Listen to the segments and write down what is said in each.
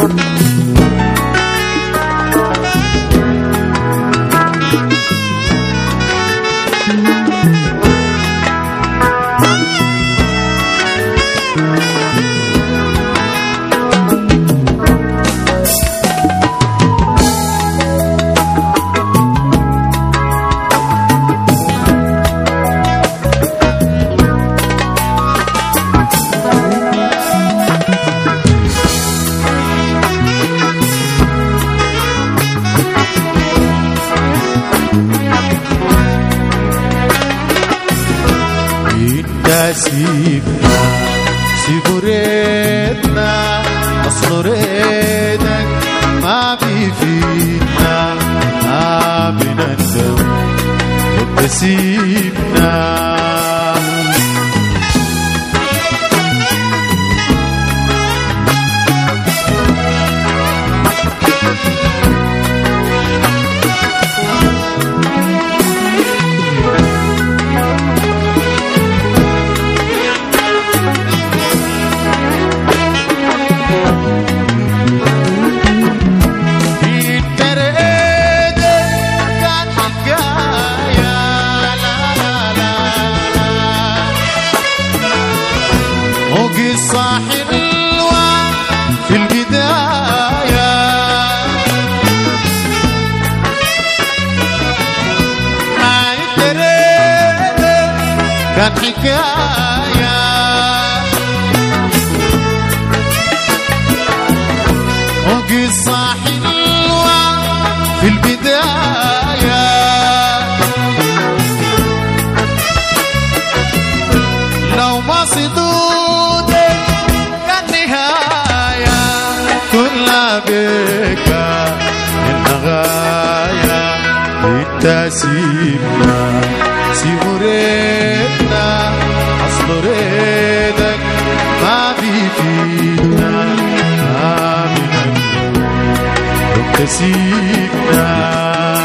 سيبنا سيبوا ريتنا أصل ريتك ما بيفيدنا ما بنندم انت سيبنا صاح حلوة في البداية ما يتريد كان حكاية وقصة حلوة في البداية لو ما صدود بك النغاية التسيبنا سيبوا ريتنا أصل ريدك ما بيفيدنا ما بنندم تسيبنا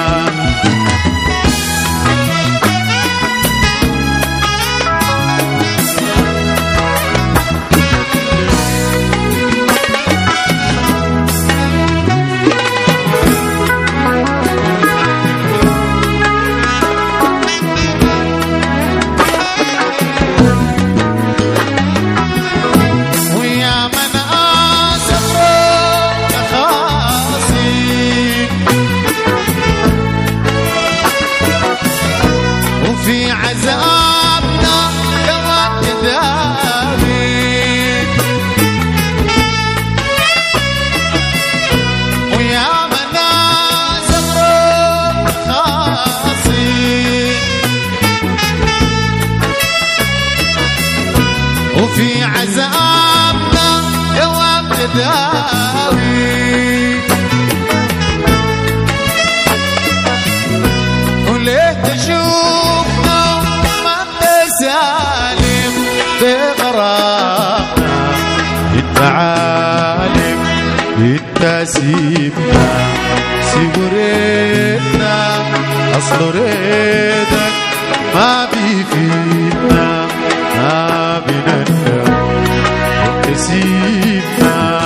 في عذابنا كما تداوي ويا مناس الروح خاصي وفي عذابنا كما تداوي وليه تشوف سالم بغرامنا التعالم التسيبنا سيبوا ريتنا أصل ريدك ما بيفيدنا ما بنندم تسيبنا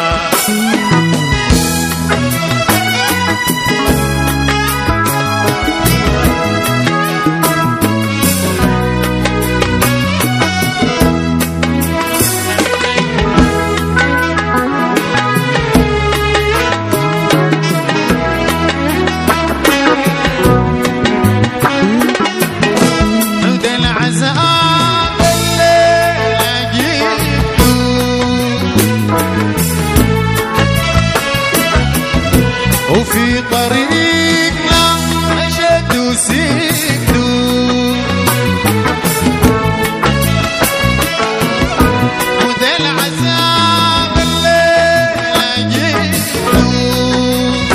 وفي طريقنا مشت وسكتوا وذا العذاب اللي لقيته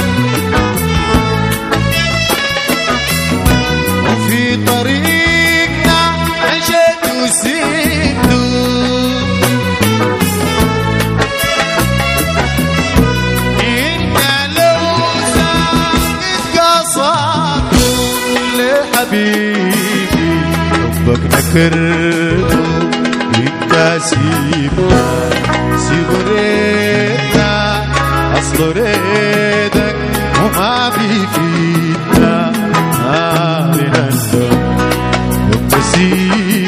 وفي طريقنا مشت وسكتوا حبيبي حبك نكرته التسيبنا سيبوا ريتنا أصل ريدك وما في فينا ما بنندم يوم نسيت